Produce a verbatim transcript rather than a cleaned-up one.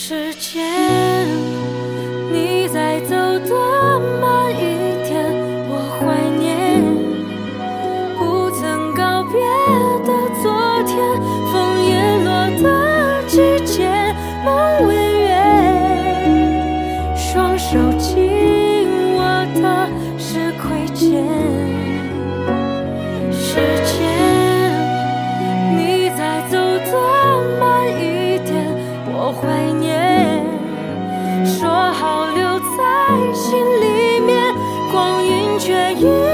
时间，你再走得慢一点，我怀念不曾告别的昨天，枫叶落的季节，梦未远，双手紧握的是亏欠。时间，你再走得慢一点，我怀念，说好留在心里面，光阴却已